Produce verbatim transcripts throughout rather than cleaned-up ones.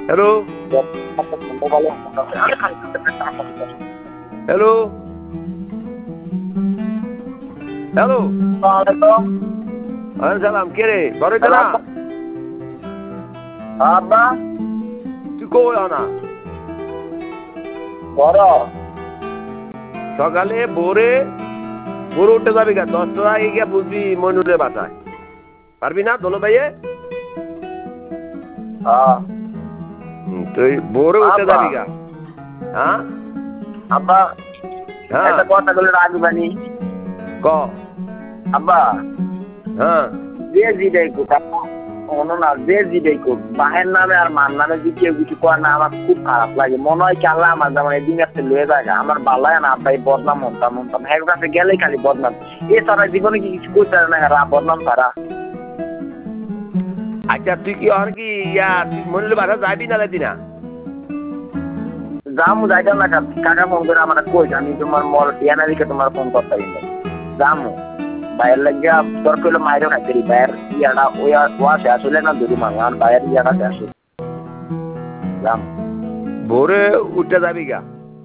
hello hello hello সালাম কে রে ঘরে তো না আব্বা তুই কই না বড় সকালে ভোরে ভোরে উঠে যাবি গা দশটার আগে গিয়া বুঝবি মনুরে বাসায় পারবি না দোলো ভাইয়ে হ্যাঁ তুই ভোরে উঠে যাবি গা হ্যাঁ আব্বা হ্যাঁ একটা কথা বলে রাখবানি ক আব্বা হ্যাঁ যে জিডাই কো অন্য না যে জিডাই কো বাহের নামে আর মান নামে যদি কেউ কিছু করে না আমার খুব খারাপ লাগে মনে হয় কি আল্লাহ আমার যেমন এই দুনিয়াতে লয়ে যায় আমার ভালো না আব্বাই বদনাম মনতাম মনতাম হ্যাঁ কাছে গেলেই খালি বদনাম এছাড়া জীবনে কি কিছু করতে না রা বদনাম তারা আচ্ছা তুই কি আর কি ইয়া তুই মনুরে বাসা যাবি না যাবি না জামু যাইতাম না কাকা ফোন করে আমার কই আমি তোমার মল টিয়ানারিকে তোমার ফোন করতে পারি জামু বাইরের লাগিয়া তোর কইলো মাইরও খাইতে বাইরের ইয়াটা ওই ওয়া শেষ হলে না দুদি মাংস আর বাইরের ইয়াটা শেষ হলে জাম ভোরে উঠে যাবি গা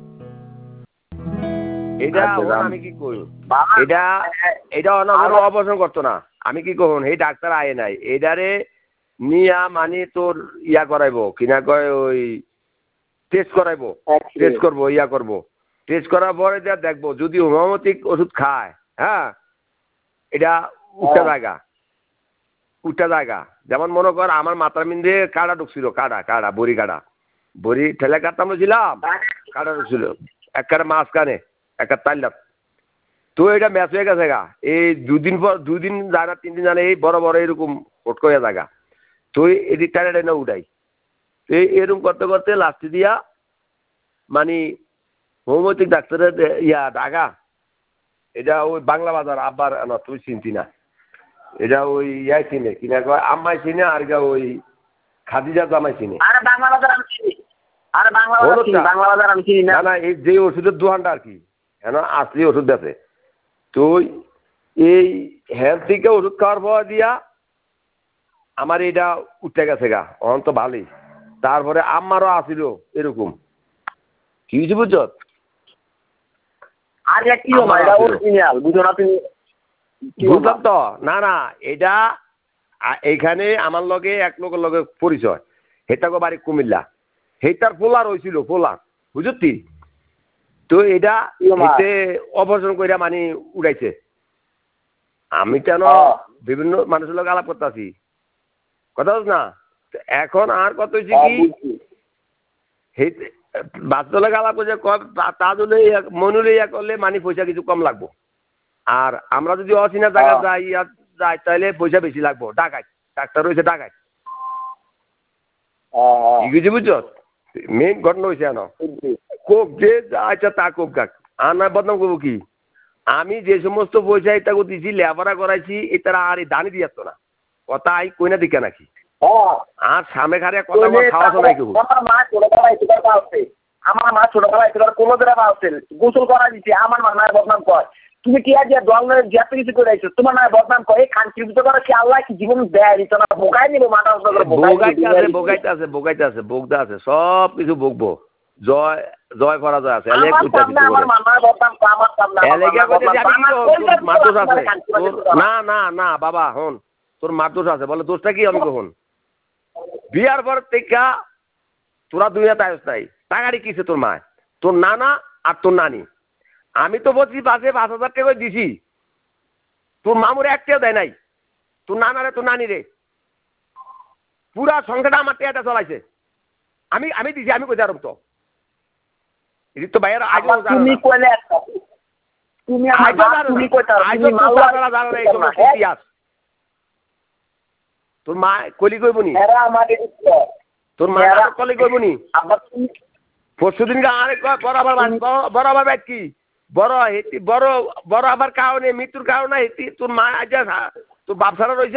এটা আমি কি কই এটা এটা অনাবরণ অপারেশন করতো না আমি কি কখন এই ডাক্তার আয়ে নাই এটারে নিয়া মানে তোর ইয়া করাইবো কিনা কয় ওই টেস্ট করাইবো টেস্ট করবো ইয়া করবো টেস্ট করার পরে যা দেখবো যদি হোমিওপ্যাথিক ওষুধ খায় হ্যাঁ এটা উঠা জায়গা উঠা জায়গা যেমন মনে কর আমার মাথার মিন্দে কাড়া ঢুকছিল কাড়া কাড়া বড়ি কাড়া বড়ি ঠেলে কাটতাম ছিলাম কাড়া ঢুকছিল একটা মাঝখানে একটা তাইলাম তো এটা ম্যাচ হয়ে গেছে গা এই দুদিন পর দুদিন যায় না তিন দিন জানে এই বড় বড় এরকম ফটক হয়ে জায়গা তো এটি টানে টানে উঠাই এই এরকম করতে করতে লাস্টে দিয়া মানে হোমিওপ্যাথিক ডাক্তারের ইয়া ঢাকা এটা ওই বাংলা বাজার আব্বার না তুই চিনতি না এটা ওই ইয়াই চিনে কিনা কয় আম্মাই চিনে আর গা ওই খাদিজা জামাই চিনে আরে বাংলা বাজার আমি চিনি আরে বাংলা বাজার চিনি বাংলা বাজার আমি চিনি না না এই যে ওষুধের দোকানটা আর কি কেন আসলি ওষুধ আছে তো এই হেলথ থেকে ওষুধ খাওয়ার পর দিয়া আমার এটা উঠে গেছে গা অন তো ভালোই তারপরে আমারও আসিল এরকম কি হয়েছে বুঝছ আরে কি হলো এটা অরিজিনাল বুঝো না তুমি বুঝলাম তো না না এটা এইখানে আমার লগে এক লোকের লগে পরিচয় হেটাকে বাড়ি কুমিল্লা হেটার পোলার হয়েছিল পোলার বুঝতি তো এটা এতে অপারেশন করে মানে উড়াইছে আমি কেন বিভিন্ন মানুষের লগে আলাপ করতে আছি কথা বলছ না এখন আর কত হয়েছে কি বাচ্চা লাগে আলাপ করছে তা যদি মনুরে ইয়া করলে মানে পয়সা কিছু কম লাগবো আর আমরা যদি অচিনা জায়গা যাই ইয়াত যাই তাহলে পয়সা বেশি লাগবো ডাকাই ডাক্তার রয়েছে ডাকাই বুঝছি বুঝছ মেইন ঘটনা হয়েছে কেন কোক যে আচ্ছা তা কোক গাক আর নয় বদনাম করবো কি আমি যে সমস্ত পয়সা এটা দিছি লেবারা করাইছি এটা আর দানি দিয়ে না কথা আই কই না দিকে নাকি আর সামনে খারে কথা খাওয়া শোনাই কেউ আমার মা ছোটবেলায় কোনো দিন আসছে গোসল করা দিচ্ছে আমার মা নয় বদনাম কয় তুমি কি আর দল যত কিছু করে আইছো তোমার নয় বদনাম কয় এই কান্ট্রিবিউট করে কি আল্লাহ কি জীবন দেয় দিত না বোকাই নিবো মাথা বোগাইতে আছে বোগাইতে আছে বোগাইতে আছে বোগদা আছে সব কিছু বকবো জয় জয় করা যায় আছে না না না বাবা হন তোর মারদোষ আছে বলে দোষটা কি আমি কখন বিয়ার পর থেকে তোরা দুনিয়াতে আয়স নাই টাকারি কিছে তোর মা তোর নানা আর তোর নানি আমি তো বলছি পাশে পাঁচ হাজার টাকা দিছি তোর মামুরে একটাও দেয় নাই তোর নানারে তোর নানি রে পুরা সংখ্যাটা আমার টেয়াটা চলাইছে আমি আমি দিছি আমি কোথায় আরব তো এদিক তো বাইরে আজ তুমি কইলে তুমি তুমি কইতা তুমি মাওলা জানো না এই সমস্ত ইতিহাস তোর মা কলি কইবনি এরা আমাদের তোর মা কলি কইবনি পরশু দিন আরেক বরাবর বরাবর ব্যাগ কি বড় হেতি বড় বড় আবার কারণে মৃত্যুর কারণে হেতি তোর মা আজ তোর বাপ ছাড়া রয়েছে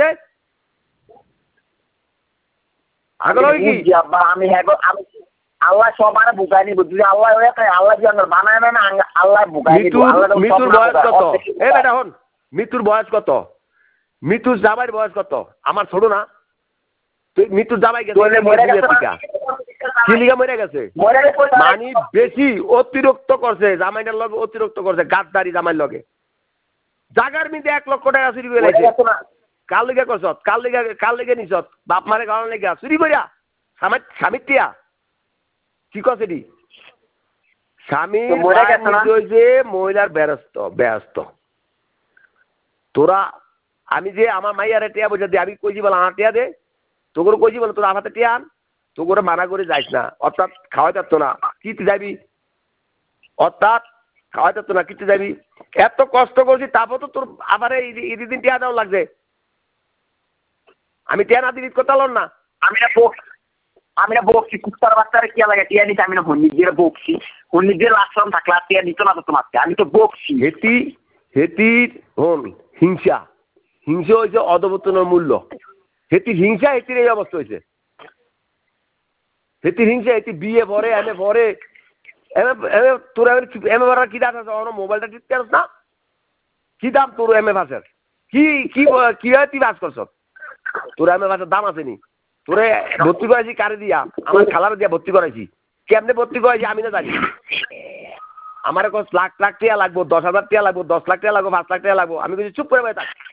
আমি আল্লাহ সবার বুকাই নিব যদি আল্লাহ আল্লাহ বানায় না আল্লাহ বুকাই নিব মৃত্যুর বয়স কত এ বেটা হন মৃত্যুর বয়স কত মৃত্যুর জামাইয়ের বয়স কত আমার ছোট না তুই মৃত্যুর জামাই গেছে কি লিগা মরে গেছে মানি বেশি অতিরিক্ত করছে জামাইটার লগে অতিরিক্ত করছে গাদ্দারি জামাইর লগে জাগার মধ্যে এক লক্ষ টাকা চুরি করে লাইছে কাল লিগে করছত কাল লিগে কাল লিগে নিছত বাপ মারে গাওয়ার লেগে চুরি করিয়া স্বামী স্বামীর টিয়া কি কছে দি স্বামী হয়েছে মহিলার ব্যস্ত ব্যস্ত তোরা আমি যে আমার মাইয়ারে টিয়া বোঝা দে আমি কইছি বলে আমার টিয়া দে তোকে কইছি বলে তোর হাতে টিয়া আন তোকে মানা করে যাইস না অর্থাৎ খাওয়াই যাচ্ছ না কিতে যাবি অর্থাৎ খাওয়াই যাচ্ছ না কিতে যাবি এত কষ্ট করছি তারপর তো তোর আবার এই দিন টিয়া দেওয়া লাগছে আমি টিয়া না দিলি করতে পারলাম না আমি না বক আমি না বকছি কুত্তার বাচ্চারা কি লাগে টিয়া নিতে আমি না হন্নি দিয়ে বকছি হন্নি দিয়ে লাস্ট থাকলে টিয়া নিত না তো তোমাকে আমি তো বকছি হেতি হেতি হন হিংসা হিংসা হয়েছে অধপতনের মূল্য হেতি হিংসা হেতির এই অবস্থা হয়েছে হেতির হিংসা হেতি বিয়ে ভরে এমএ ভরে এমএ তোর এমএ ভরার কি দাম আছে মোবাইলটা টিপতে পারছ না কি দাম তোর এমএ ভাষার কি কি কি হয় তুই বাস করছ তোর এমএ ভাষার দাম আছে নি তোরে ভর্তি করাইছি কারে দিয়া আমার খালার দিয়া ভর্তি করাইছি কেমনে ভর্তি করাইছি আমি না জানি আমার লাখ লাখ টাকা লাগবো দশ হাজার টাকা লাগবো দশ লাখ টাকা লাগবো পাঁচ লাখ টাকা লাগবো আমি কিছু চুপ করে ভাই থাক